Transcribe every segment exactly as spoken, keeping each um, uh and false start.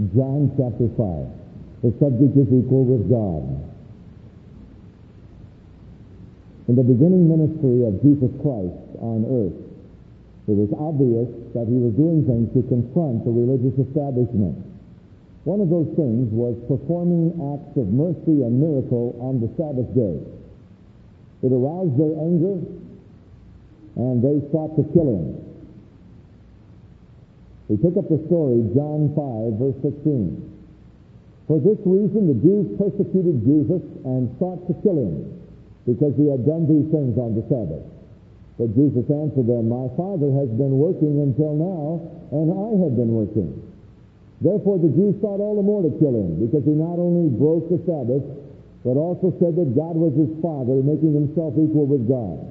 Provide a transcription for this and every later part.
John chapter five. The subject is equal with God. In the beginning ministry of Jesus Christ on earth, it was obvious that he was doing things to confront the religious establishment. One of those things was performing acts of mercy and miracle on the Sabbath day. It aroused their anger, and they sought to kill him. We pick up the story, John five, verse sixteen. For this reason the Jews persecuted Jesus and sought to kill him, because he had done these things on the Sabbath. But Jesus answered them, My Father has been working until now, and I have been working. Therefore the Jews sought all the more to kill him, because he not only broke the Sabbath, but also said that God was his Father, making himself equal with God.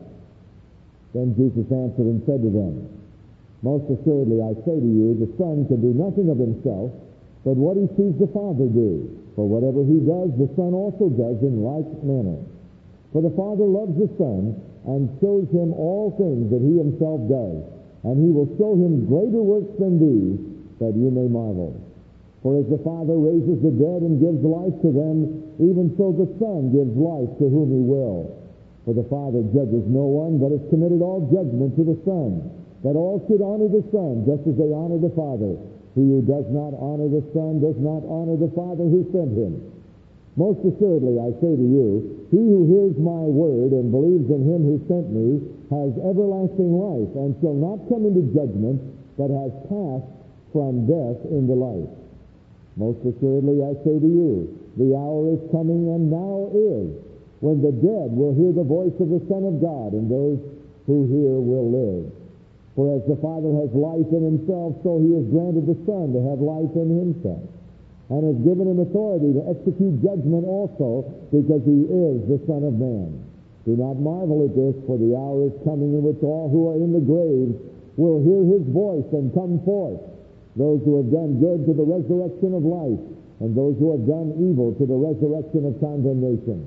Then Jesus answered and said to them, Most assuredly I say to you, the Son can do nothing of himself, but what he sees the Father do. For whatever he does, the Son also does in like manner. For the Father loves the Son, and shows him all things that he himself does, and he will show him greater works than these, that you may marvel. For as the Father raises the dead and gives life to them, even so the Son gives life to whom he will. For the Father judges no one, but has committed all judgment to the Son, that all should honor the Son, just as they honor the Father. He who does not honor the Son does not honor the Father who sent him. Most assuredly I say to you, he who hears my word and believes in him who sent me has everlasting life, and shall not come into judgment, but has passed from death into life. Most assuredly I say to you, the hour is coming, and now is, when the dead will hear the voice of the Son of God, and those who hear will live. For as the Father has life in himself, so he has granted the Son to have life in himself, and has given him authority to execute judgment also, because he is the Son of Man. Do not marvel at this, for the hour is coming in which all who are in the graves will hear his voice and come forth, those who have done good to the resurrection of life, and those who have done evil to the resurrection of condemnation.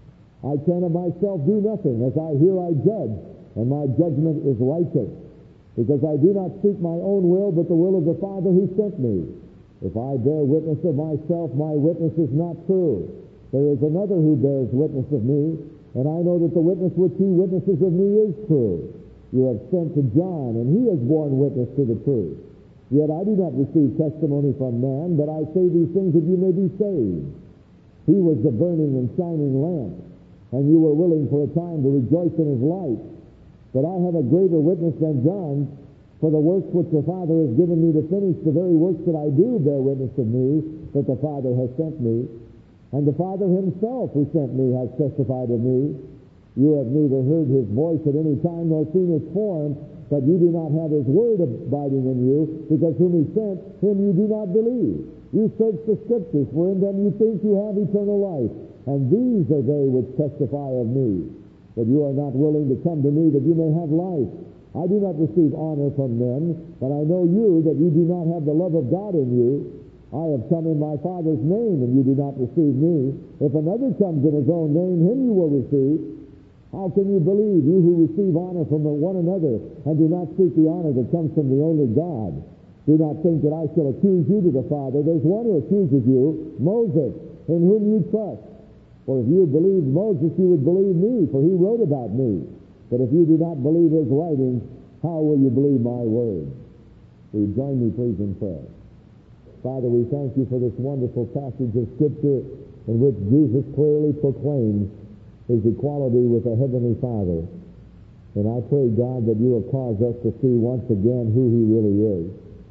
I can of myself do nothing. As I hear I judge, and my judgment is righteous, because I do not seek my own will, but the will of the Father who sent me. If I bear witness of myself, my witness is not true. There is another who bears witness of me, and I know that the witness which he witnesses of me is true. You have sent to John, and he has borne witness to the truth. Yet I do not receive testimony from man, but I say these things that you may be saved. He was the burning and shining lamp, and you were willing for a time to rejoice in his light. But I have a greater witness than John, for the works which the Father has given me to finish, the very works that I do bear witness of me, that the Father has sent me. And the Father himself who sent me has testified of me. You have neither heard his voice at any time nor seen his form, but you do not have his word abiding in you, because whom he sent, him you do not believe. You search the Scriptures, for in them you think you have eternal life, and these are they which testify of me. But you are not willing to come to me that you may have life. I do not receive honor from men, but I know you, that you do not have the love of God in you. I have come in my Father's name, and you do not receive me. If another comes in his own name, him you will receive. How can you believe, you who receive honor from one another, and do not seek the honor that comes from the only God? Do not think that I shall accuse you to the Father. There's one who accuses you, Moses, in whom you trust. For if you believed Moses, you would believe me, for he wrote about me. But if you do not believe his writings, how will you believe my words? Will you join me, please, in prayer? Father, we thank you for this wonderful passage of Scripture in which Jesus clearly proclaims his equality with the Heavenly Father. And I pray, God, that you will cause us to see once again who he really is.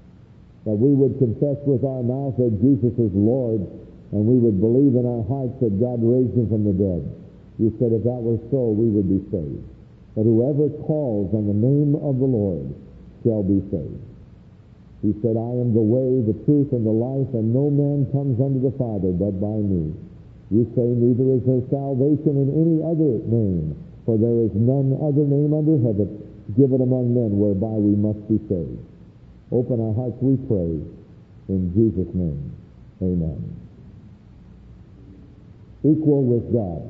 That we would confess with our mouth that Jesus is Lord, and we would believe in our hearts that God raised him from the dead. You said if that were so, we would be saved. That whoever calls on the name of the Lord shall be saved. He said, I am the way, the truth, and the life, and no man comes unto the Father but by me. You say, neither is there salvation in any other name, for there is none other name under heaven given among men whereby we must be saved. Open our hearts, we pray, in Jesus' name. Amen. Equal with God.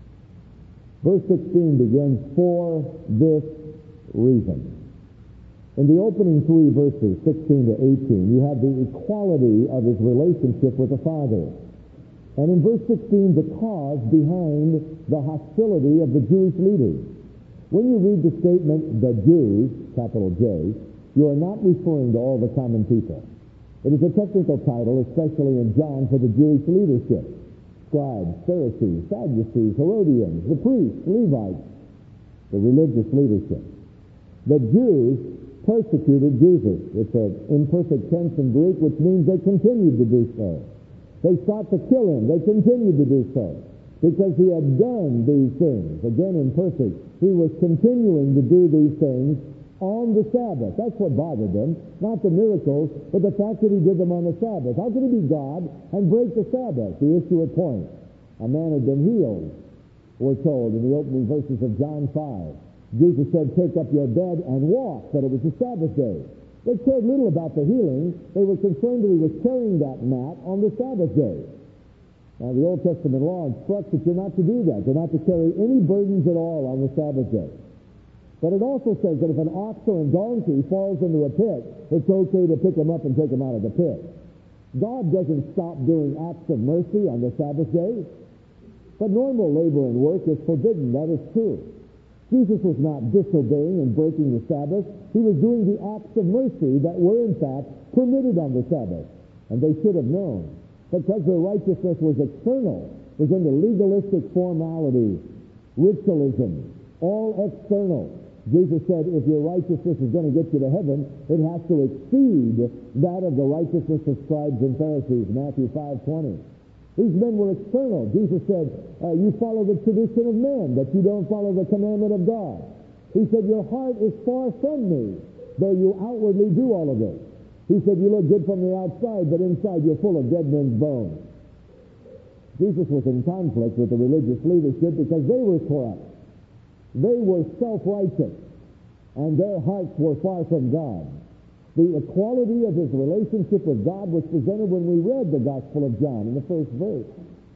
Verse sixteen begins, for this reason. In the opening three verses, sixteen to eighteen, you have the equality of his relationship with the Father. And in verse sixteen, the cause behind the hostility of the Jewish leaders. When you read the statement, the Jews, capital J, you are not referring to all the common people. It is a technical title, especially in John, for the Jewish leadership. Scribes, Pharisees, Sadducees, Herodians, the priests, Levites, the religious leadership. The Jews persecuted Jesus. It's an imperfect tense in Greek, which means they continued to do so. They sought to kill him. They continued to do so because he had done these things. Again, imperfect. He was continuing to do these things on the Sabbath. That's what bothered them. Not the miracles, but the fact that he did them on the Sabbath. How could he be God and break the Sabbath? The issue at point. A man had been healed, we're told in the opening verses of John five. Jesus said, take up your bed and walk, but it was the Sabbath day. They cared little about the healing. They were concerned that he was carrying that mat on the Sabbath day. Now, the Old Testament law instructs that you're not to do that. You're not to carry any burdens at all on the Sabbath day. But it also says that if an ox or a donkey falls into a pit, it's okay to pick him up and take him out of the pit. God doesn't stop doing acts of mercy on the Sabbath day. But normal labor and work is forbidden. That is true. Jesus was not disobeying and breaking the Sabbath. He was doing the acts of mercy that were, in fact, permitted on the Sabbath. And they should have known. Because their righteousness was external, was into legalistic formality, ritualism, all external. Jesus said, if your righteousness is going to get you to heaven, it has to exceed that of the righteousness of scribes and Pharisees, Matthew five twenty. These men were external. Jesus said, uh, you follow the tradition of men, but you don't follow the commandment of God. He said, your heart is far from me, though you outwardly do all of this. He said, you look good from the outside, but inside you're full of dead men's bones. Jesus was in conflict with the religious leadership because they were corrupt. They were self-righteous, and their hearts were far from God. The equality of his relationship with God was presented when we read the Gospel of John in the first verse.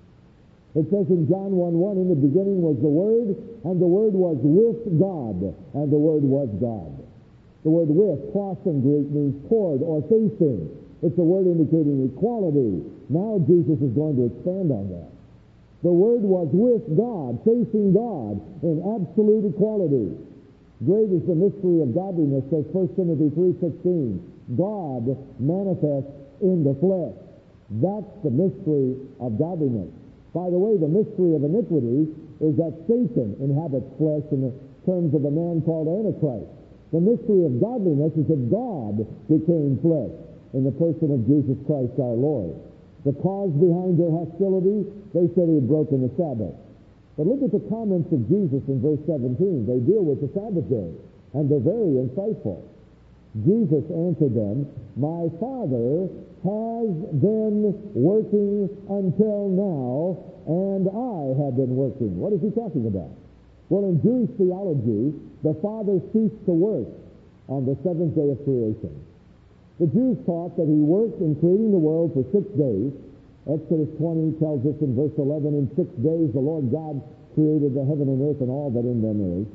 It says in John one one, in the beginning was the Word, and the Word was with God, and the Word was God. The word with, pros in Greek, means toward or facing. It's a word indicating equality. Now Jesus is going to expand on that. The Word was with God, facing God in absolute equality. Great is the mystery of godliness, says First Timothy three sixteen. God manifests in the flesh. That's the mystery of godliness. By the way, the mystery of iniquity is that Satan inhabits flesh in the terms of a man called Antichrist. The mystery of godliness is that God became flesh in the person of Jesus Christ our Lord. The cause behind their hostility, they said he had broken the Sabbath. But look at the comments of Jesus in verse seventeen. They deal with the Sabbath day, and they're very insightful. Jesus answered them, my Father has been working until now, and I have been working. What is he talking about? Well, in Jewish theology, the Father ceased to work on the seventh day of creation. The Jews taught that he worked in creating the world for six days. Exodus twenty tells us in verse eleven, in six days the Lord God created the heaven and earth and all that in them is.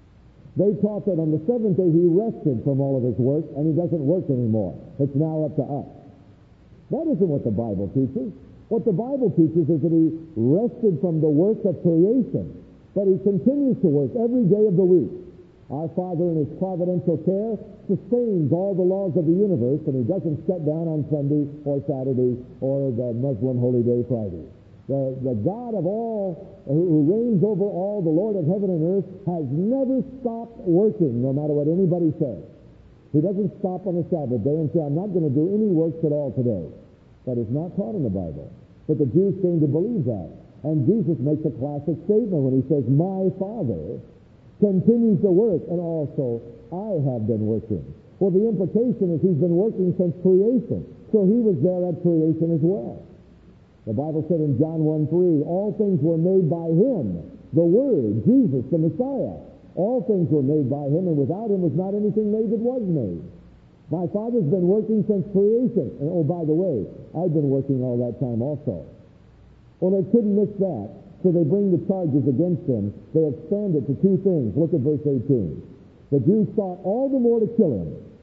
They taught that on the seventh day he rested from all of his work, and he doesn't work anymore. It's now up to us. That isn't what the Bible teaches. What the Bible teaches is that he rested from the work of creation, but he continues to work every day of the week. Our Father in his providential care sustains all the laws of the universe, and he doesn't shut down on Sunday or Saturday or the Muslim holy day Friday. The, the God of all, who reigns over all, the Lord of heaven and earth, has never stopped working, no matter what anybody says. He doesn't stop on the Sabbath day and say, I'm not going to do any works at all today. That is not taught in the Bible. But the Jews came to believe that. And Jesus makes a classic statement when he says, my Father continues to work, and also I have been working. Well, the implication is he's been working since creation. So he was there at creation as well. The Bible said in John one three, all things were made by him, the Word, Jesus, the Messiah. All things were made by him, and without him was not anything made that was made. My Father's been working since creation. And oh, by the way, I've been working all that time also. Well, they couldn't miss that, so they bring the charges against him. They expand it to two things. Look at verse eighteen. The Jews sought all the more to kill him,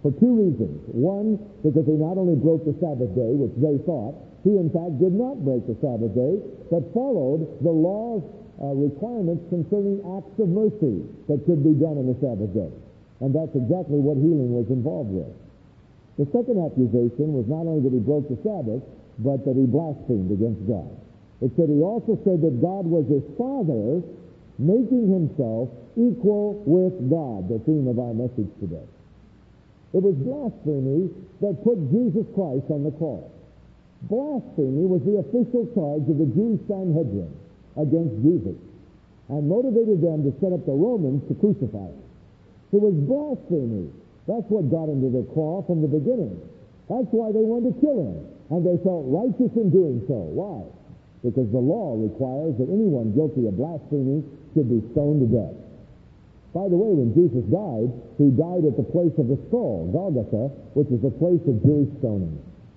For two reasons. One, because he not only broke the Sabbath day, which they thought, he in fact did not break the Sabbath day, but followed the law's uh, requirements concerning acts of mercy that could be done on the Sabbath day. And that's exactly what healing was involved with. The second accusation was not only that he broke the Sabbath, but that he blasphemed against God. It said he also said that God was his Father, making himself equal with God, the theme of our message today. It was blasphemy that put Jesus Christ on the cross. Blasphemy was the official charge of the Jewish Sanhedrin against Jesus and motivated them to set up the Romans to crucify him. It was blasphemy. That's what got him to the cross from the beginning. That's why they wanted to kill him. And they felt righteous in doing so. Why? Because the law requires that anyone guilty of blasphemy should be stoned to death. By the way, when Jesus died, he died at the place of the skull, Golgotha, which is the place of Jewish stoning.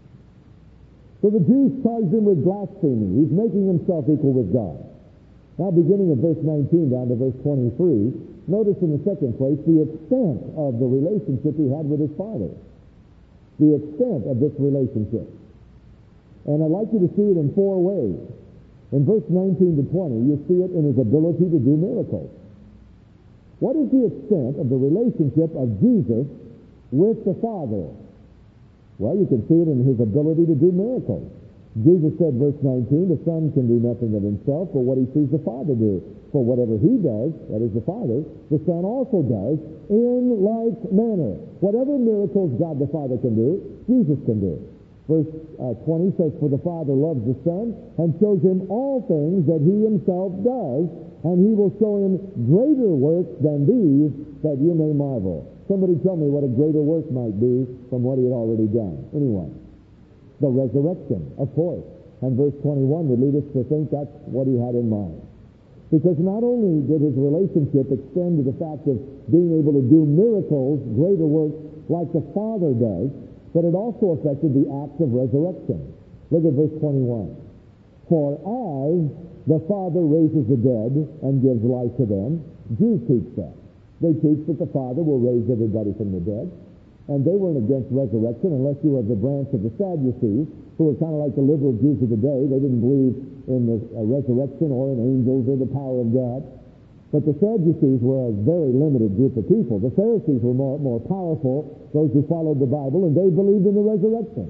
So the Jews charged him with blasphemy. He's making himself equal with God. Now, beginning of verse nineteen down to verse twenty-three, notice in the second place the extent of the relationship he had with his Father. The extent of this relationship. And I'd like you to see it in four ways. In verse nineteen to twenty, you see it in his ability to do miracles. What is the extent of the relationship of Jesus with the Father? Well, you can see it in his ability to do miracles. Jesus said, verse nineteen, the Son can do nothing of himself but what he sees the Father do. For whatever he does, that is the Father, the Son also does in like manner. Whatever miracles God the Father can do, Jesus can do. Verse uh, twenty says, for the Father loves the Son and shows him all things that he himself does, and he will show him greater works than these, that you may marvel. Somebody tell me what a greater work might be from what he had already done. Anyone? The resurrection, of course. And verse twenty-one would lead us to think that's what he had in mind. Because not only did his relationship extend to the fact of being able to do miracles, greater works, like the Father does, but it also affected the act of resurrection. Look at verse twenty-one. For as the Father raises the dead and gives life to them, Jews teach that. They teach that the Father will raise everybody from the dead. And they weren't against resurrection unless you were the branch of the Sadducees, who were kind of like the liberal Jews of the day. They didn't believe in the uh, resurrection or in angels or the power of God. But the Sadducees were a very limited group of people. The Pharisees were more, more powerful, those who followed the Bible, and they believed in the resurrection.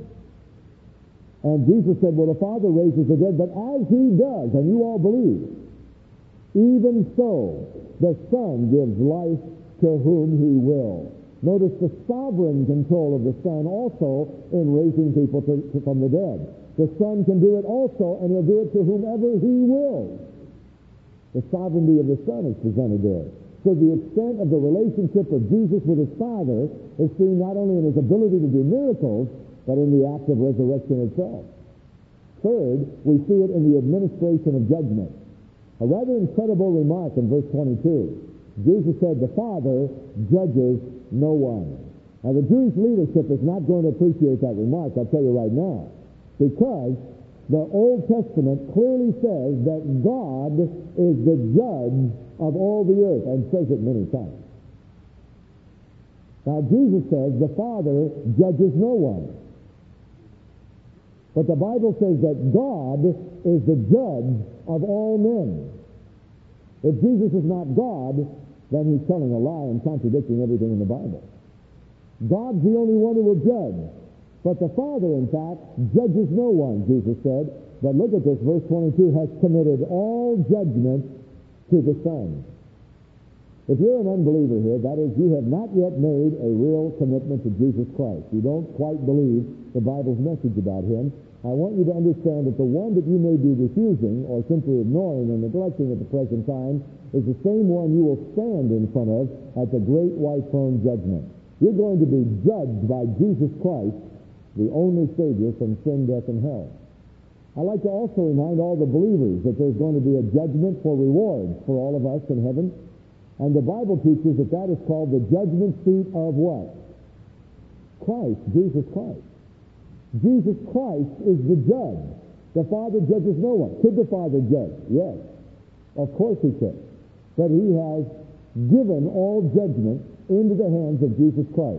And Jesus said, well, the Father raises the dead, but as he does, and you all believe, even so the Son gives life to whom he will. Notice the sovereign control of the Son also in raising people to, to, from the dead. The Son can do it also, and he'll do it to whomever he wills. The sovereignty of the Son is presented there. So the extent of the relationship of Jesus with his Father is seen not only in his ability to do miracles, but in the act of resurrection itself. Third, we see it in the administration of judgment. A rather incredible remark in verse twenty-two. Jesus said, the Father judges no one. Now, the Jewish leadership is not going to appreciate that remark, I'll tell you right now, because the Old Testament clearly says that God is the judge of all the earth, and says it many times. Now, Jesus says the Father judges no one. But the Bible says that God is the judge of all men. If Jesus is not God, then he's telling a lie and contradicting everything in the Bible. God's the only one who will judge. But the Father, in fact, judges no one, Jesus said. But look at this, verse twenty-two, has committed all judgment to the Son. If you're an unbeliever here, that is, you have not yet made a real commitment to Jesus Christ. You don't quite believe the Bible's message about him. I want you to understand that the one that you may be refusing or simply ignoring or neglecting at the present time is the same one you will stand in front of at the great white throne judgment. You're going to be judged by Jesus Christ, the only Savior from sin, death, and hell. I'd like to also remind all the believers that there's going to be a judgment for rewards for all of us in heaven. And the Bible teaches that that is called the judgment seat of what? Christ, Jesus Christ. Jesus Christ is the judge. The Father judges no one. Could the Father judge? Yes. Of course he could. But he has given all judgment into the hands of Jesus Christ.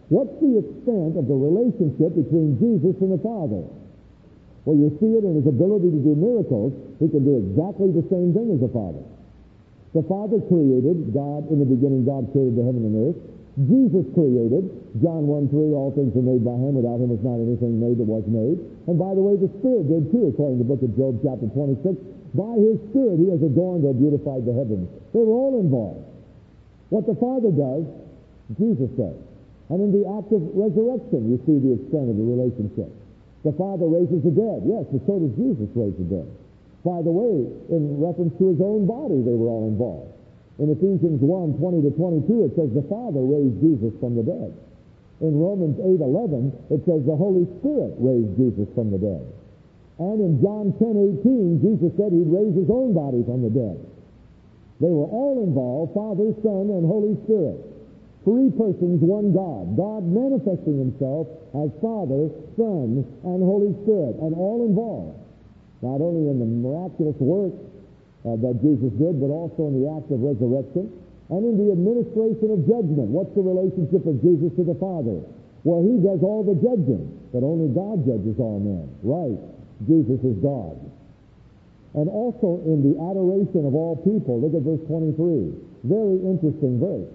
What's the extent of the relationship between Jesus and the Father? Well, you see it in his ability to do miracles. He can do exactly the same thing as the Father. The Father created, God, in the beginning God created the heaven and earth. Jesus created, John one three, all things were made by him, without him was not anything made that was made. And by the way, the Spirit did too, according to the book of Job chapter twenty-six. By his Spirit he has adorned or beautified the heavens. They were all involved. What the Father does, Jesus does. And in the act of resurrection, you see the extent of the relationship. The Father raises the dead, yes, but so does Jesus raise the dead. By the way, in reference to his own body, they were all involved. In Ephesians one, twenty to twenty-two, it says the Father raised Jesus from the dead. In Romans eight, eleven, it says the Holy Spirit raised Jesus from the dead. And in John ten, eighteen, Jesus said he'd raise his own body from the dead. They were all involved, Father, Son, and Holy Spirit. Three persons, one God. God manifesting himself as Father, Son, and Holy Spirit, and all involved. Not only in the miraculous work uh, that Jesus did, but also in the act of resurrection, and in the administration of judgment. What's the relationship of Jesus to the Father? Well, he does all the judging, but only God judges all men. Right. Jesus is God. And also in the adoration of all people. Look at verse twenty-three. Very interesting verse.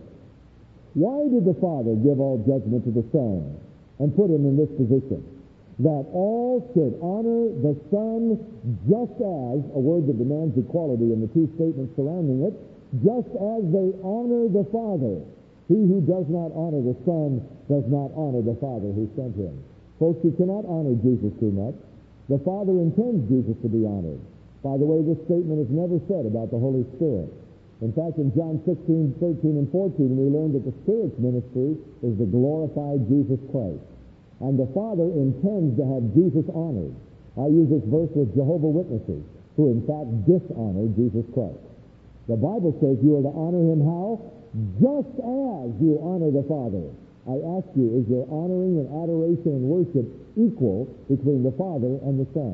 Why did the Father give all judgment to the Son and put him in this position? That all should honor the Son just as, a word that demands equality in the two statements surrounding it, just as they honor the Father. He who does not honor the Son does not honor the Father who sent him. Folks, you cannot honor Jesus too much. The Father intends Jesus to be honored. By the way, this statement is never said about the Holy Spirit. In fact, in John sixteen, thirteen, and fourteen, we learn that the Spirit's ministry is to glorify Jesus Christ. And the Father intends to have Jesus honored. I use this verse with Jehovah's Witnesses, who in fact dishonor Jesus Christ. The Bible says you are to honor him how? Just as you honor the Father. I ask you, is your honoring and adoration and worship equal between the Father and the Son?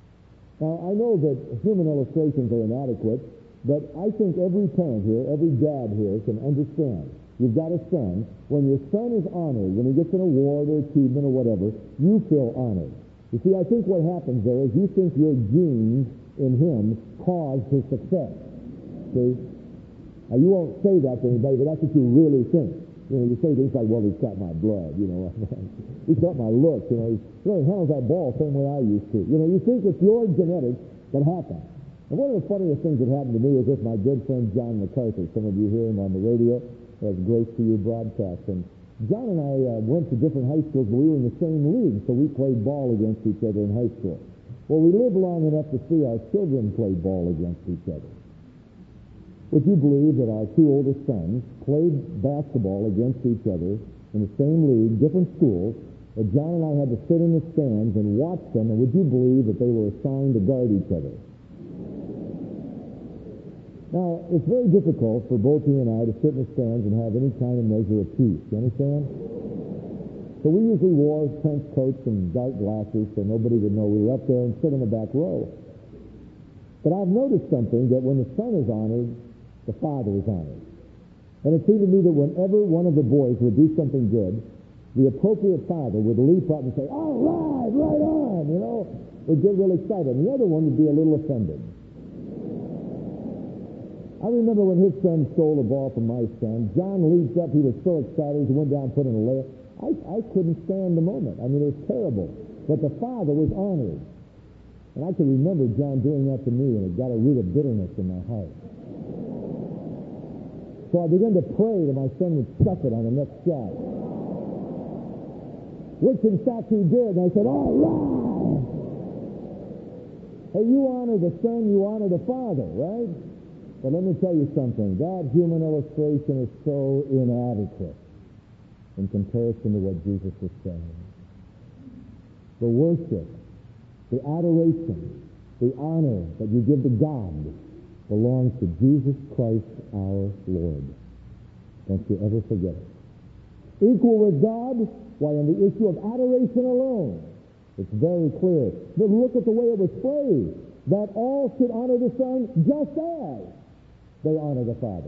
Now, I know that human illustrations are inadequate, but I think every parent here, every dad here can understand. You've got a son. When your son is honored, when he gets an award or achievement or whatever, you feel honored. You see, I think what happens there is you think your genes in him caused his success. See? Now, you won't say that to anybody, but that's what you really think. You know, you say things like, well, he's got my blood, you know. He's got my looks, you know. He really handles that ball the same way I used to. You know, you think it's your genetics that happened. And one of the funniest things that happened to me was with my good friend John MacArthur. Some of you hear him on the radio. That's Grace to You broadcast. And John and I uh, went to different high schools, but we were in the same league, so we played ball against each other in high school. Well, we lived long enough to see our children play ball against each other. Would you believe that our two oldest sons played basketball against each other in the same league, different schools, that John and I had to sit in the stands and watch them, and would you believe that they were assigned to guard each other? Now, it's very difficult for both he and I to sit in the stands and have any kind of measure of peace. You understand? So we usually wore trench coats and dark glasses so nobody would know we were up there and sit in the back row. But I've noticed something, that when the son is honored, the father is honored. And it seemed to me that whenever one of the boys would do something good, the appropriate father would leap up and say, all right, right on, you know. Would get real excited. And the other one would be a little offended. I remember when his son stole the ball from my son. John leaped up. He was so excited. He went down and put in a layup. I, I couldn't stand the moment. I mean, it was terrible. But the father was honored. And I can remember John doing that to me, and it got a root of bitterness in my heart. So I began to pray that my son would suck it on the next shot. Which, in fact, he did. And I said, all right. Hey, you honor the son, you honor the father, right? But let me tell you something. That human illustration is so inadequate in comparison to what Jesus was saying. The worship, the adoration, the honor that you give to God belongs to Jesus Christ our Lord. Don't you ever forget it. Equal with God, why, on the issue of adoration alone, it's very clear. But look at the way it was phrased, that all should honor the Son just as they honor the Father.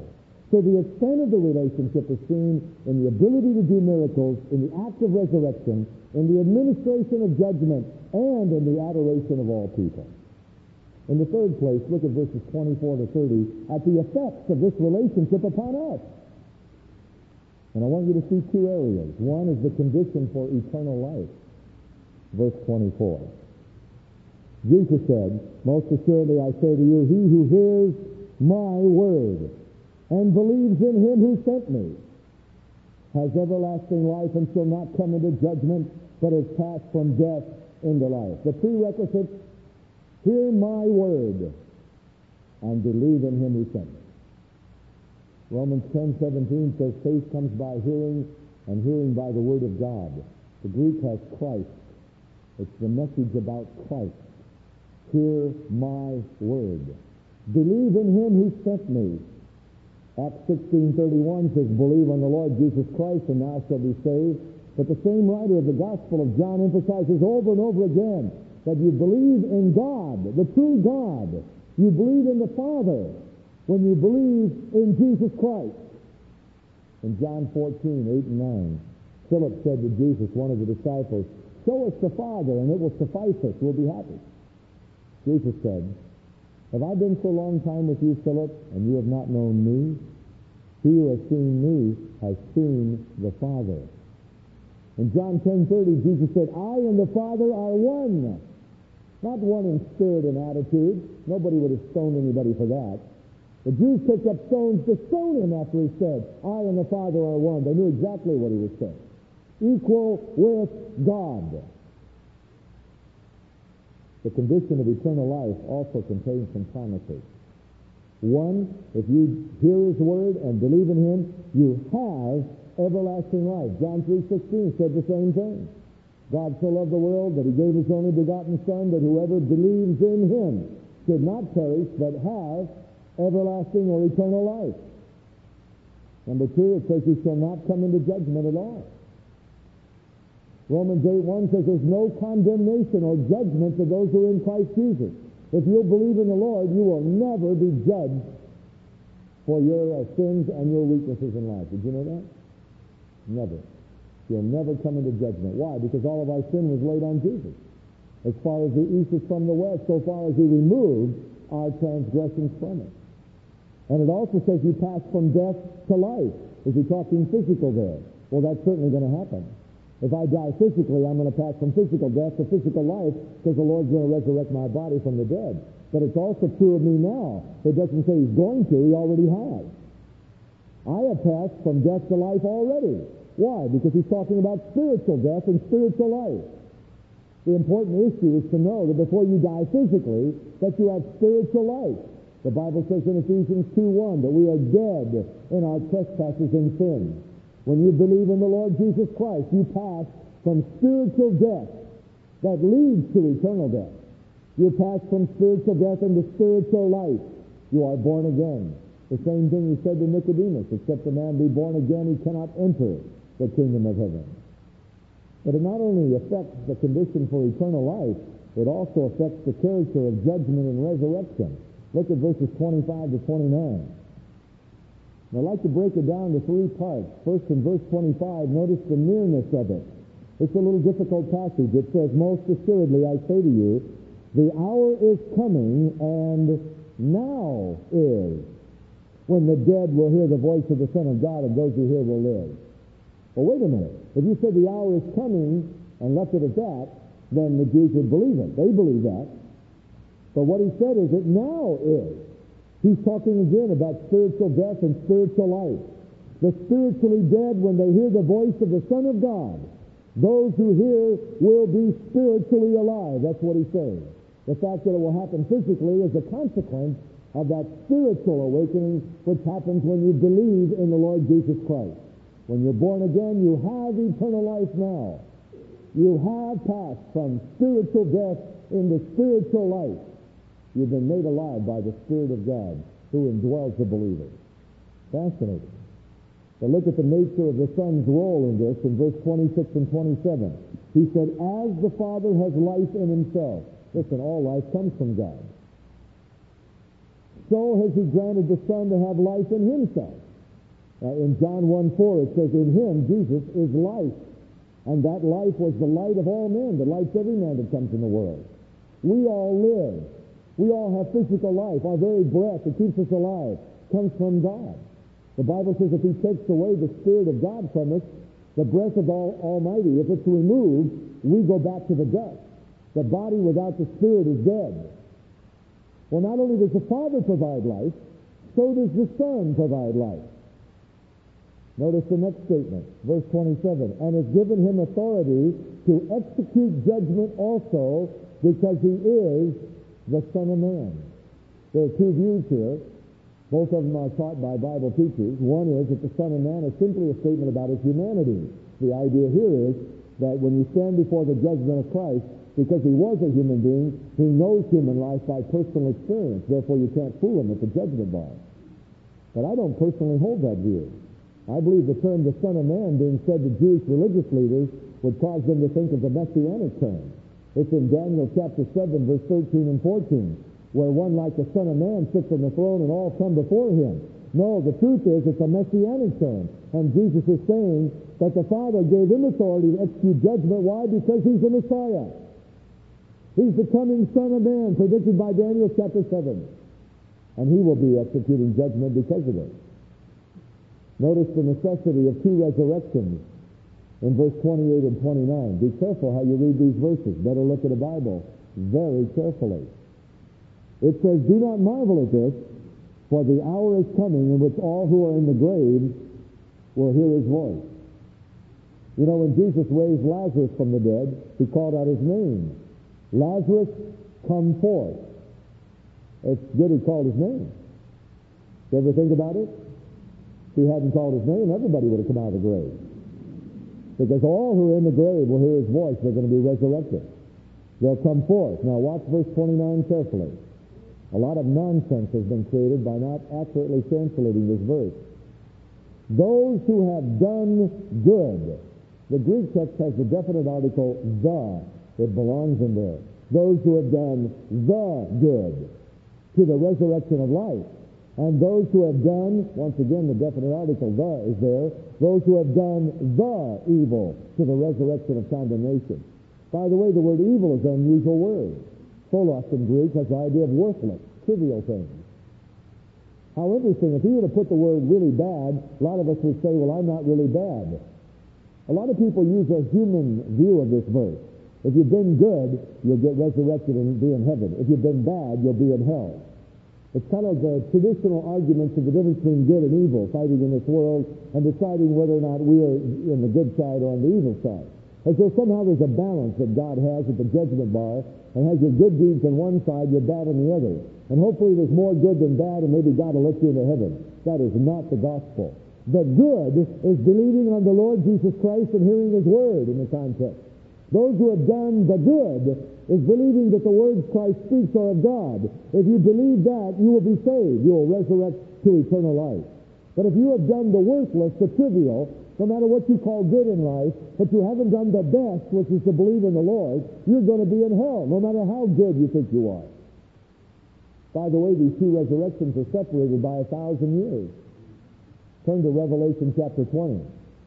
So the extent of the relationship is seen in the ability to do miracles, in the act of resurrection, in the administration of judgment, and in the adoration of all people. In the third place, look at verses twenty-four to thirty, at the effects of this relationship upon us. And I want you to see two areas. One is the condition for eternal life. Verse twenty-four. Jesus said, most assuredly I say to you, he who hears my word and believes in him who sent me has everlasting life and shall not come into judgment, but has passed from death into life. The prerequisite, hear my word and believe in him who sent me. Romans ten seventeen says faith comes by hearing, and hearing by the word of God. The Greek has Christ. It's the message about Christ. Hear my word. Believe in him who sent me. Acts sixteen thirty-one says, believe on the Lord Jesus Christ and thou shalt be saved. But the same writer of the Gospel of John emphasizes over and over again that you believe in God, the true God. You believe in the Father when you believe in Jesus Christ. In John fourteen, eight and nine, Philip said to Jesus, one of the disciples, show us the Father and it will suffice us. We'll be happy. Jesus said, have I been so long time with you, Philip, and you have not known me? He who has seen me has seen the Father. In John ten thirty, Jesus said, I and the Father are one. Not one in spirit and attitude. Nobody would have stoned anybody for that. The Jews picked up stones to stone him after he said, I and the Father are one. They knew exactly what he was saying. Equal with God. The condition of eternal life also contains some promises. One, if you hear his word and believe in him, you have everlasting life. John three sixteen said the same thing. God so loved the world that he gave his only begotten Son, that whoever believes in him should not perish, but have everlasting or eternal life. Number two, it says he shall not come into judgment at all. Romans eight one says there's no condemnation or judgment to those who are in Christ Jesus. If you'll believe in the Lord, you will never be judged for your uh, sins and your weaknesses in life. Did you know that? Never. You'll never come into judgment. Why? Because all of our sin was laid on Jesus. As far as the east is from the west, so far as he removed our transgressions from it. And it also says you pass from death to life. Is he talking physical there? Well, that's certainly going to happen. If I die physically, I'm going to pass from physical death to physical life because the Lord's going to resurrect my body from the dead. But it's also true of me now. It doesn't say he's going to. He already has. I have passed from death to life already. Why? Because he's talking about spiritual death and spiritual life. The important issue is to know that before you die physically, that you have spiritual life. The Bible says in Ephesians two one that we are dead in our trespasses and sins. When you believe in the Lord Jesus Christ, you pass from spiritual death that leads to eternal death. You pass from spiritual death into spiritual life. You are born again. The same thing he said to Nicodemus, except a man be born again, he cannot enter the kingdom of heaven. But it not only affects the condition for eternal life, it also affects the character of judgment and resurrection. Look at verses twenty-five to twenty-nine. I'd like to break it down to three parts. First, in verse twenty-five, notice the nearness of it. It's a little difficult passage. It says, most assuredly, I say to you, the hour is coming, and now is, when the dead will hear the voice of the Son of God, and those who hear will live. Well, wait a minute. If you said the hour is coming, and left it at that, then the Jews would believe it. They believe that. But what he said is, it now is. He's talking again about spiritual death and spiritual life. The spiritually dead, when they hear the voice of the Son of God, those who hear will be spiritually alive. That's what he's saying. The fact that it will happen physically is a consequence of that spiritual awakening which happens when you believe in the Lord Jesus Christ. When you're born again, you have eternal life now. You have passed from spiritual death into spiritual life. You've been made alive by the Spirit of God who indwells the believer. Fascinating. But look at the nature of the Son's role in this in verse twenty-six and twenty-seven. He said, as the Father has life in himself. Listen, all life comes from God. So has he granted the Son to have life in himself. Uh, in John one four, it says, in him, Jesus, is life. And that life was the light of all men, that lights every man that comes in the world. We all live. We all have physical life. Our very breath that keeps us alive comes from God. The Bible says if he takes away the Spirit of God from us, the breath of all Almighty, if it's removed, we go back to the dust. The body without the Spirit is dead. Well, not only does the Father provide life, so does the Son provide life. Notice the next statement, verse twenty-seven, and has given him authority to execute judgment also, because he is the Son of Man. There are two views here. Both of them are taught by Bible teachers. One is that the Son of Man is simply a statement about his humanity. The idea here is that when you stand before the judgment of Christ, because he was a human being, he knows human life by personal experience. Therefore, you can't fool him at the judgment bar. But I don't personally hold that view. I believe the term the Son of Man being said to Jewish religious leaders would cause them to think of the Messianic term. It's in Daniel chapter seven, verse thirteen and fourteen, where one like the Son of Man sits on the throne and all come before him. No, the truth is it's a Messianic term. And Jesus is saying that the Father gave him authority to execute judgment. Why? Because he's the Messiah. He's the coming Son of Man, predicted by Daniel chapter seven. And he will be executing judgment because of it. Notice the necessity of two resurrections in verse twenty-eight and twenty-nine. Be careful how you read these verses. Better look at the Bible very carefully. It says, do not marvel at this, for the hour is coming in which all who are in the grave will hear his voice. You know, when Jesus raised Lazarus from the dead, he called out his name. Lazarus, come forth. It's good he called his name. You ever think about it? If he hadn't called his name, everybody would have come out of the grave. Because all who are in the grave will hear his voice. They're going to be resurrected. They'll come forth. Now watch verse twenty-nine carefully. A lot of nonsense has been created by not accurately translating this verse. Those who have done good. The Greek text has the definite article, the. It belongs in there. Those who have done the good to the resurrection of life. And those who have done, once again, the definite article, the, is there. Those who have done the evil to the resurrection of condemnation. By the way, the word evil is an unusual word. Pholos in Greek has the idea of worthless, trivial things. How interesting. If you were to put the word really bad, a lot of us would say, well, I'm not really bad. A lot of people use a human view of this verse. If you've been good, you'll get resurrected and be in heaven. If you've been bad, you'll be in hell. It's kind of the traditional arguments of the difference between good and evil, fighting in this world and deciding whether or not we are in the good side or on the evil side. As though somehow there's a balance that God has at the judgment bar, and has your good deeds on one side, your bad on the other. And hopefully there's more good than bad, and maybe God will let you into heaven. That is not the gospel. The good is believing on the Lord Jesus Christ and hearing his word in the context. Those who have done the good is believing that the words Christ speaks are of God. If you believe that, you will be saved. You will resurrect to eternal life. But if you have done the worthless, the trivial, no matter what you call good in life, but you haven't done the best, which is to believe in the Lord, you're going to be in hell, no matter how good you think you are. By the way, these two resurrections are separated by a thousand years. Turn to Revelation chapter twenty.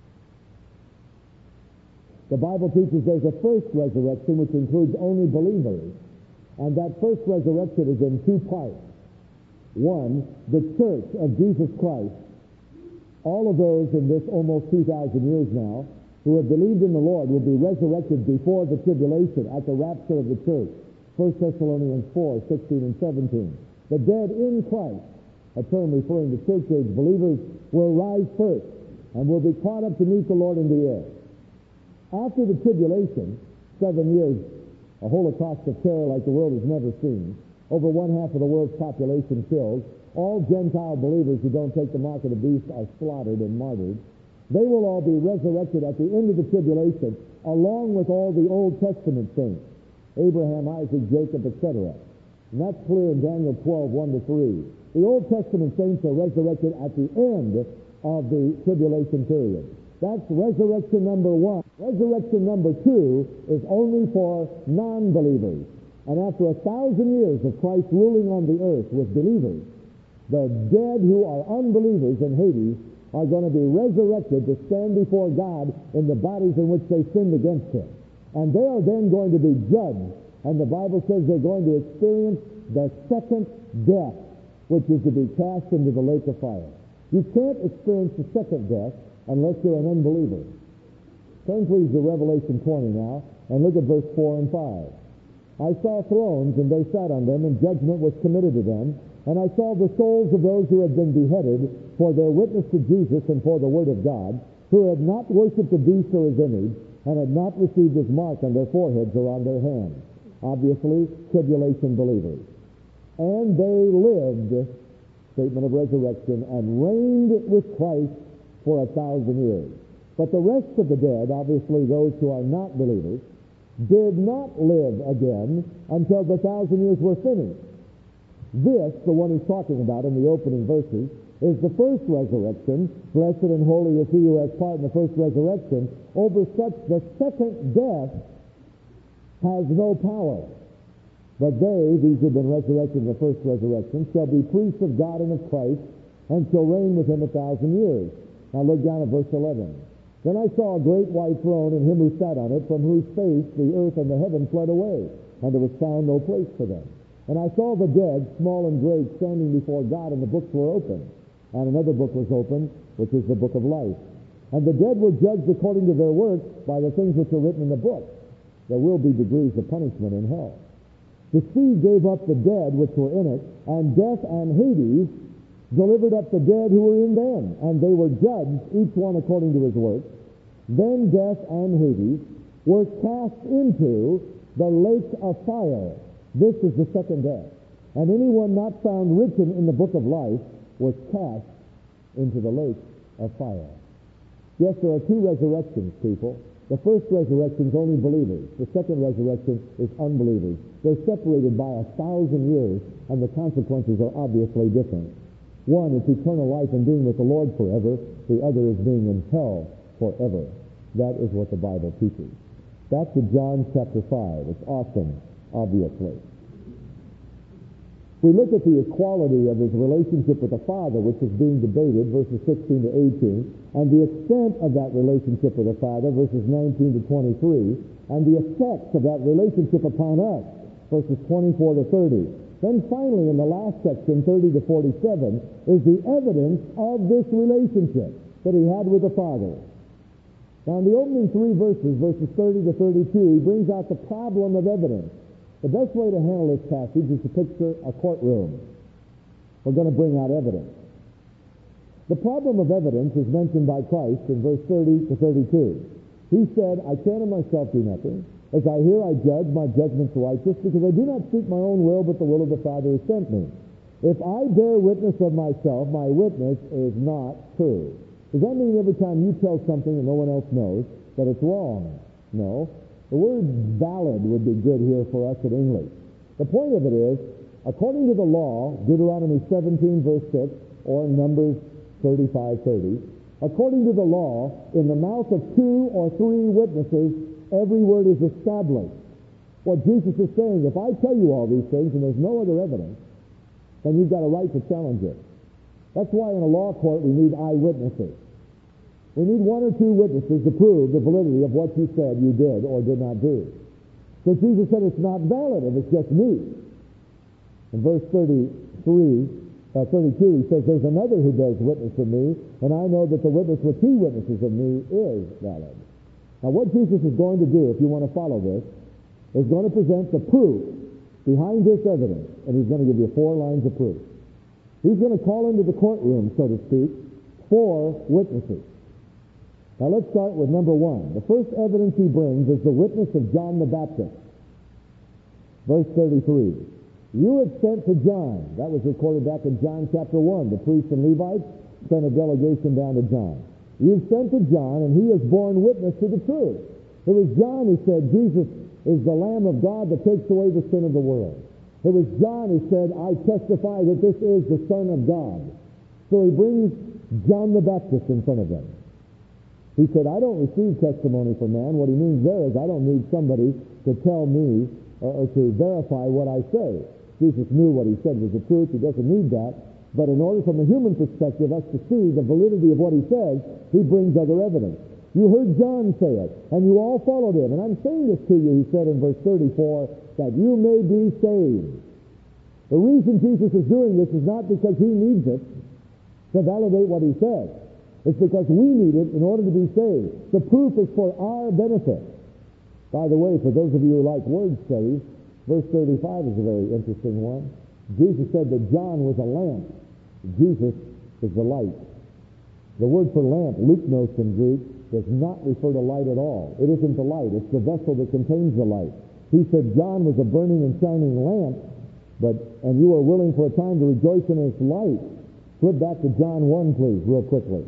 The Bible teaches there's a first resurrection which includes only believers. And that first resurrection is in two parts. One, the church of Jesus Christ. All of those in this almost two thousand years now who have believed in the Lord will be resurrected before the tribulation at the rapture of the church. First Thessalonians four, sixteen and seventeen. The dead in Christ, a term referring to church age believers, will rise first and will be caught up to meet the Lord in the air. After the tribulation, seven years, a holocaust of terror like the world has never seen, over one half of the world's population killed, all Gentile believers who don't take the mark of the beast are slaughtered and martyred. They will all be resurrected at the end of the tribulation, along with all the Old Testament saints, Abraham, Isaac, Jacob, et cetera. And that's clear in Daniel twelve, one to three. The Old Testament saints are resurrected at the end of the tribulation period. That's resurrection number one. Resurrection number two is only for non-believers. And after a thousand years of Christ ruling on the earth with believers, the dead who are unbelievers in Hades are going to be resurrected to stand before God in the bodies in which they sinned against Him. And they are then going to be judged, and the Bible says they're going to experience the second death, which is to be cast into the lake of fire. You can't experience the second death unless you're an unbeliever. Turn please to Revelation twenty now, and look at verse four and five. I saw thrones, and they sat on them, and judgment was committed to them. And I saw the souls of those who had been beheaded for their witness to Jesus and for the word of God, who had not worshipped the beast or his image, and had not received his mark on their foreheads or on their hands. Obviously, tribulation believers. And they lived, statement of resurrection, and reigned with Christ for a thousand years. But the rest of the dead, obviously those who are not believers, did not live again until the thousand years were finished. This, the one he's talking about in the opening verses, is the first resurrection. Blessed and holy is he who has part in the first resurrection. Over such the second death has no power. But they, these who have been resurrected in the first resurrection, shall be priests of God and of Christ, and shall reign with him a thousand years. Now look down at verse eleven. Then I saw a great white throne, and him who sat on it, from whose face the earth and the heaven fled away, and there was found no place for them. And I saw the dead, small and great, standing before God, and the books were opened. And another book was opened, which is the book of life. And the dead were judged according to their works by the things which are written in the book. There will be degrees of punishment in hell. The sea gave up the dead which were in it, and death and Hades delivered up the dead who were in them. And they were judged, each one according to his works. Then death and Hades were cast into the lake of fire. This is the second death. And anyone not found written in the book of life was cast into the lake of fire. Yes, there are two resurrections, people. The first resurrection is only believers. The second resurrection is unbelievers. They're separated by a thousand years, and the consequences are obviously different. One is eternal life and being with the Lord forever. The other is being in hell forever. That is what the Bible teaches. Back to John chapter five. It's awesome. Obviously. We look at the equality of his relationship with the Father, which is being debated, verses sixteen to eighteen, and the extent of that relationship with the Father, verses nineteen to twenty-three, and the effects of that relationship upon us, verses twenty-four to thirty. Then finally, in the last section, thirty to forty-seven, is the evidence of this relationship that he had with the Father. Now, in the opening three verses, verses thirty to thirty-two, he brings out the problem of evidence. The best way to handle this passage is to picture a courtroom. We're going to bring out evidence. The problem of evidence is mentioned by Christ in verse thirty to thirty-two. He said, I can of myself do nothing. As I hear, I judge, my judgment's righteous, because I do not seek my own will, but the will of the Father who sent me. If I bear witness of myself, my witness is not true. Does that mean every time you tell something and no one else knows that it's wrong? No. The word valid would be good here for us in English. The point of it is, according to the law, Deuteronomy seventeen verse six, or Numbers thirty-five thirty, according to the law, in the mouth of two or three witnesses, every word is established. What Jesus is saying, if I tell you all these things and there's no other evidence, then you've got a right to challenge it. That's why in a law court we need eyewitnesses. We need one or two witnesses to prove the validity of what you said you did or did not do. So Jesus said it's not valid if it's just me. In verse thirty-three, uh, thirty-two, he says, there's another who bears witness of me, and I know that the witness which he witnesses of me is valid. Now what Jesus is going to do, if you want to follow this, is going to present the proof behind this evidence, and he's going to give you four lines of proof. He's going to call into the courtroom, so to speak, four witnesses. Now let's start with number one. The first evidence he brings is the witness of John the Baptist. Verse thirty-three. You have sent to John. That was recorded back in John chapter one. The priests and Levites sent a delegation down to John. You've sent to John, and he has borne witness to the truth. It was John who said, Jesus is the Lamb of God that takes away the sin of the world. It was John who said, I testify that this is the Son of God. So he brings John the Baptist in front of them. He said, I don't receive testimony from man. What he means there is I don't need somebody to tell me or, or to verify what I say. Jesus knew what he said was the truth. He doesn't need that. But in order from a human perspective us to see the validity of what he says, he brings other evidence. You heard John say it, and you all followed him. And I'm saying this to you, he said in verse thirty-four, that you may be saved. The reason Jesus is doing this is not because he needs it to validate what he said. It's because we need it in order to be saved. The proof is for our benefit. By the way, for those of you who like word studies, verse thirty-five is a very interesting one. Jesus said that John was a lamp. Jesus is the light. The word for lamp, luknos in Greek, does not refer to light at all. It isn't the light. It's the vessel that contains the light. He said John was a burning and shining lamp, but and you are willing for a time to rejoice in his light. Flip back to John one, please, real quickly.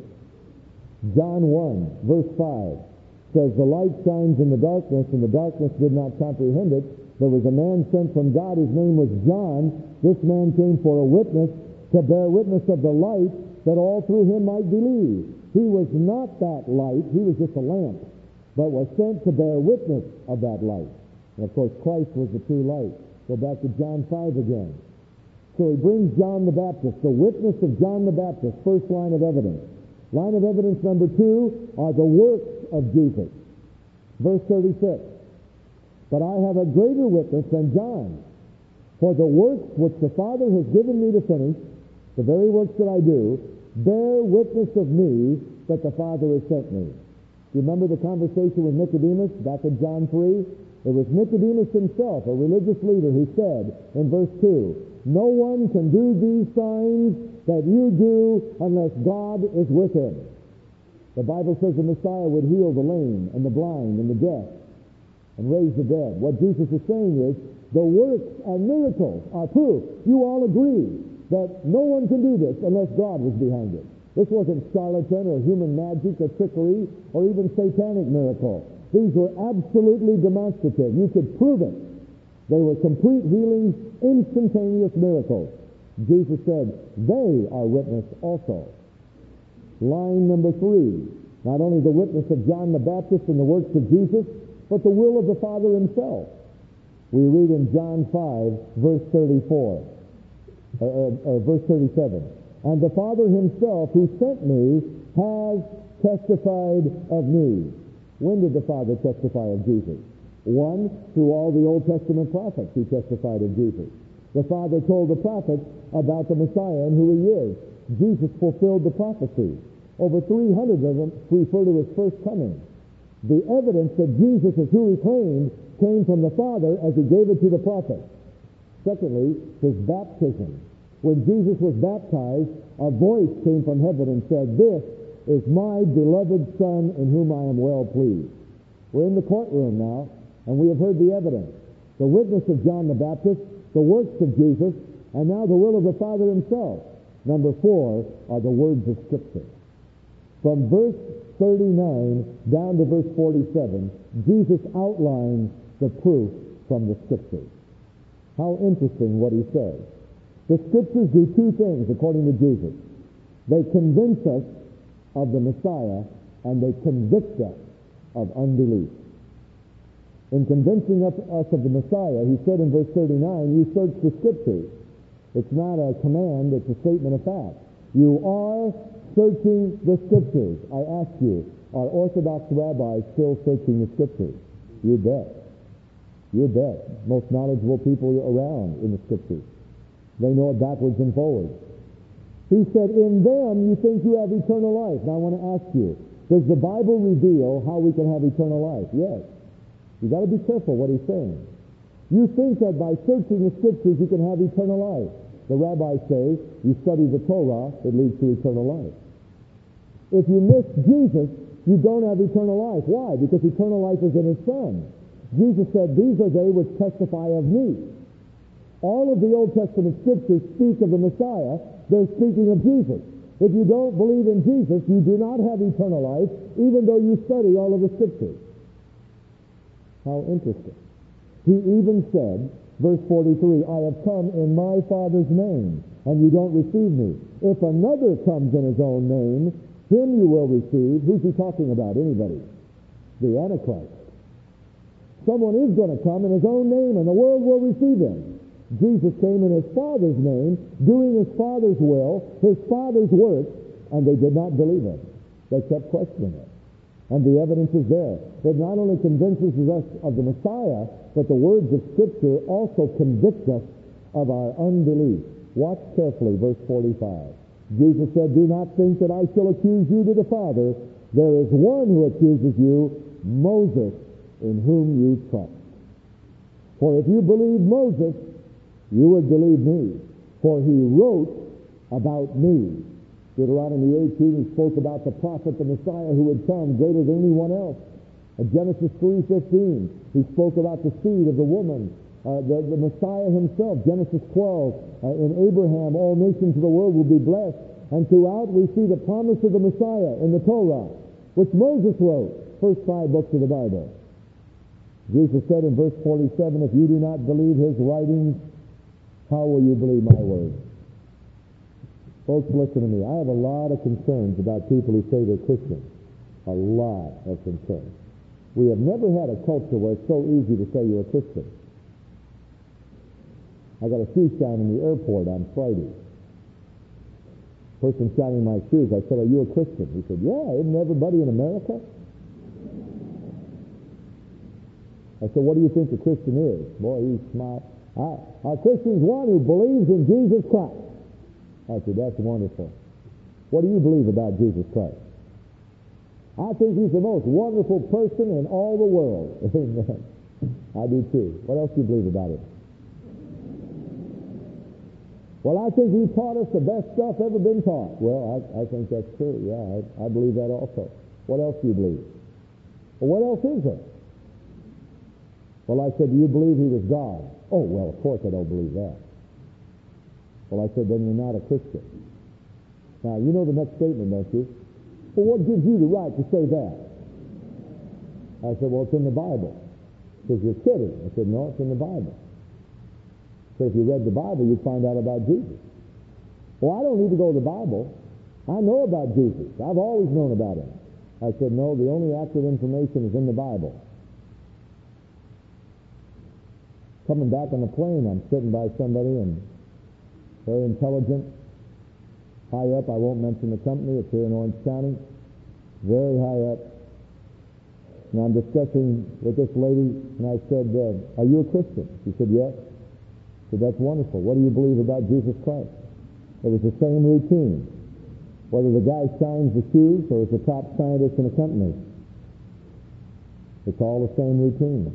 John one, verse five, says, the light shines in the darkness, and the darkness did not comprehend it. There was a man sent from God, his name was John. This man came for a witness, to bear witness of the light, that all through him might believe. He was not that light, he was just a lamp, but was sent to bear witness of that light. And of course, Christ was the true light. Go back to John five again. So he brings John the Baptist, the witness of John the Baptist, first line of evidence. Line of evidence number two are the works of Jesus. Verse thirty-six. But I have a greater witness than John, for the works which the Father has given me to finish, the very works that I do, bear witness of me that the Father has sent me. Do you remember the conversation with Nicodemus back in John three? It was Nicodemus himself, a religious leader, who said in verse two, no one can do these signs that you do unless God is with him. The Bible says the Messiah would heal the lame and the blind and the deaf and raise the dead. What Jesus is saying is the works and miracles are proof. You all agree that no one can do this unless God was behind it. This wasn't charlatan or human magic or trickery or even satanic miracle. These were absolutely demonstrative. You could prove it. They were complete healings, instantaneous miracles. Jesus said, they are witness also. Line number three, not only the witness of John the Baptist and the works of Jesus, but the will of the Father himself. We read in John five, verse thirty-four, uh, uh, uh, verse thirty-seven, and the Father himself who sent me has testified of me. When did the Father testify of Jesus? One, through all the Old Testament prophets who testified of Jesus. The Father told the prophets about the Messiah and who he is. Jesus fulfilled the prophecy. Over three hundred of them refer to his first coming. The evidence that Jesus is who he claimed came from the Father as he gave it to the prophets. Secondly, his baptism. When Jesus was baptized, a voice came from heaven and said, this is my beloved Son in whom I am well pleased. We're in the courtroom now, and we have heard the evidence. The witness of John the Baptist, the works of Jesus, and now the will of the Father himself. Number four are the words of Scripture. From verse thirty-nine down to verse forty-seven, Jesus outlines the proof from the Scriptures. How interesting what he says. The Scriptures do two things according to Jesus. They convince us of the Messiah, and they convict us of unbelief. In convincing us of the Messiah, he said in verse thirty-nine, you search the Scriptures. It's not a command, it's a statement of fact. You are searching the Scriptures. I ask you, are Orthodox rabbis still searching the Scriptures? You bet. You bet. Most knowledgeable people around in the Scriptures. They know it backwards and forwards. He said, in them you think you have eternal life. Now I want to ask you, does the Bible reveal how we can have eternal life? Yes. You've got to be careful what he's saying. You think that by searching the Scriptures you can have eternal life. The rabbis say, you study the Torah, it leads to eternal life. If you miss Jesus, you don't have eternal life. Why? Because eternal life is in his Son. Jesus said, these are they which testify of me. All of the Old Testament Scriptures speak of the Messiah. They're speaking of Jesus. If you don't believe in Jesus, you do not have eternal life, even though you study all of the Scriptures. How interesting. He even said, verse forty-three, I have come in my Father's name, and you don't receive me. If another comes in his own name, him you will receive. Who's he talking about? Anybody? The Antichrist. Someone is going to come in his own name, and the world will receive him. Jesus came in his Father's name, doing his Father's will, his Father's work, and they did not believe it. They kept questioning it. And the evidence is there. It not only convinces us of the Messiah, but the words of Scripture also convict us of our unbelief. Watch carefully, verse forty-five. Jesus said, "Do not think that I shall accuse you to the Father. There is one who accuses you, Moses, in whom you trust. For if you believe Moses, you would believe me, for he wrote about me." Deuteronomy eighteen, he spoke about the prophet, the Messiah, who would come greater than anyone else. In Genesis three fifteen, he spoke about the seed of the woman, uh, the, the Messiah himself. Genesis twelve, uh, in Abraham, all nations of the world will be blessed. And throughout we see the promise of the Messiah in the Torah, which Moses wrote, first five books of the Bible. Jesus said in verse forty-seven, "If you do not believe his writings, how will you believe my words?" Folks, listen to me. I have a lot of concerns about people who say they're Christians. A lot of concerns. We have never had a culture where it's so easy to say you're a Christian. I got a shoe shine in the airport on Friday. Person shining my shoes, I said, "Are you a Christian?" He said, "Yeah, isn't everybody in America?" I said, "What do you think a Christian is?" Boy, he's smart. I, a Christian's one who believes in Jesus Christ. I said, "That's wonderful. What do you believe about Jesus Christ?" "I think he's the most wonderful person in all the world." Amen. I do too. What else do you believe about him? "Well, I think he taught us the best stuff ever been taught." Well, I, I think that's true. Yeah, I, I believe that also. What else do you believe? Well, what else is there? Well, I said, "Do you believe he was God?" "Oh, well, of course I don't believe that." Well, I said, "Then you're not a Christian." Now, you know the next statement, don't you? "Well, what gives you the right to say that?" I said, "Well, it's in the Bible." He says, "You're kidding." I said, "No, it's in the Bible." So if you read the Bible, you'd find out about Jesus. "Well, I don't need to go to the Bible. I know about Jesus. I've always known about him." I said, "No, the only accurate information is in the Bible." Coming back on the plane, I'm sitting by somebody, and very intelligent, high up. I won't mention the company. It's here in Orange County. Very high up. And I'm discussing with this lady, and I said, uh, "Are you a Christian?" She said, "Yes." I said, "That's wonderful. What do you believe about Jesus Christ?" It was the same routine, whether the guy shines the shoes or is the top scientist in a company. It's all the same routine.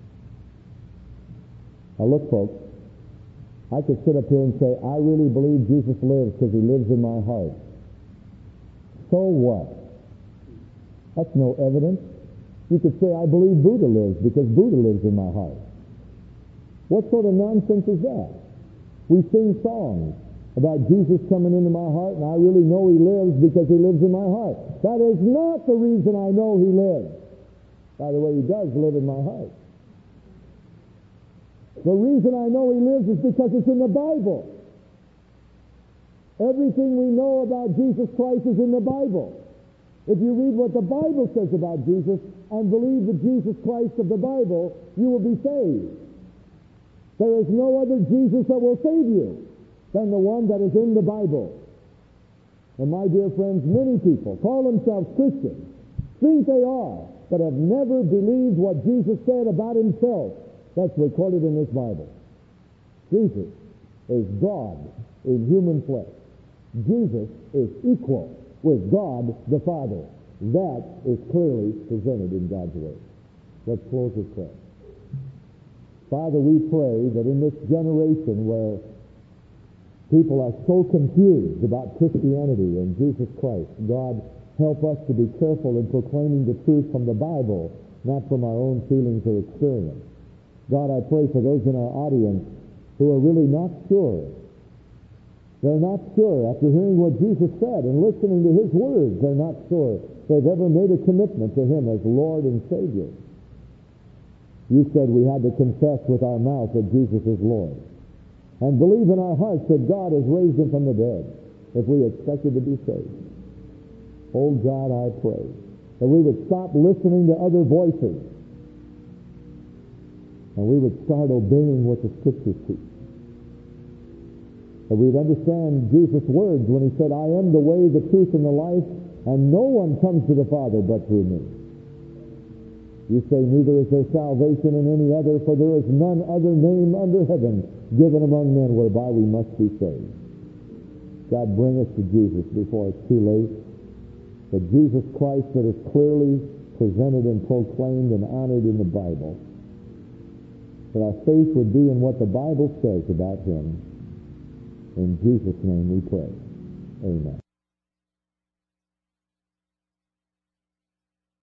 Now look, folks, I could sit up here and say, "I really believe Jesus lives because he lives in my heart." So what? That's no evidence. You could say, "I believe Buddha lives because Buddha lives in my heart." What sort of nonsense is that? We sing songs about Jesus coming into my heart, and I really know he lives because he lives in my heart. That is not the reason I know he lives. By the way, he does live in my heart. The reason I know he lives is because it's in the Bible. Everything we know about Jesus Christ is in the Bible. If you read what the Bible says about Jesus and believe the Jesus Christ of the Bible, you will be saved. There is no other Jesus that will save you than the one that is in the Bible. And my dear friends, many people call themselves Christians, think they are, but have never believed what Jesus said about himself. That's recorded in this Bible. Jesus is God in human flesh. Jesus is equal with God the Father. That is clearly presented in God's Word. Let's close with prayer. Father, we pray that in this generation where people are so confused about Christianity and Jesus Christ, God, help us to be careful in proclaiming the truth from the Bible, not from our own feelings or experience. God, I pray for those in our audience who are really not sure. They're not sure. After hearing what Jesus said and listening to his words, they're not sure they've ever made a commitment to him as Lord and Savior. You said we had to confess with our mouth that Jesus is Lord and believe in our hearts that God has raised him from the dead if we expected to be saved. Oh God, I pray that we would stop listening to other voices and we would start obeying what the Scriptures teach. That we'd understand Jesus' words when he said, I am the way, the truth, and the life, and no one comes to the Father but through me. You say, neither is there salvation in any other, for there is none other name under heaven given among men whereby we must be saved. God, bring us to Jesus before it's too late. The Jesus Christ that is clearly presented and proclaimed and honored in the Bible. That our faith would be in what the Bible says about him. In Jesus' name we pray. Amen.